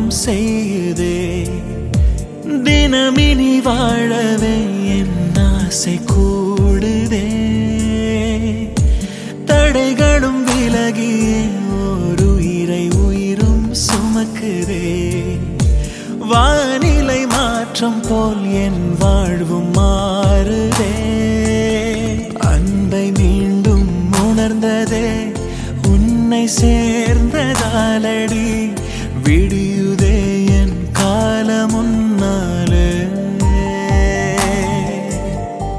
வாடும் செய்யுதே. தினமினி வாழவே என் ஆசை கூடுதே. தடைகளும் விலகியே ஒரு உயிரும் சுமக்குதே. வானிலை மாற்றம் போல் என் வாழ்வும் மாறுதே. அன்பை மீண்டும் உணர்ந்ததே உன்னை சேர்ந்ததாலடி. விடி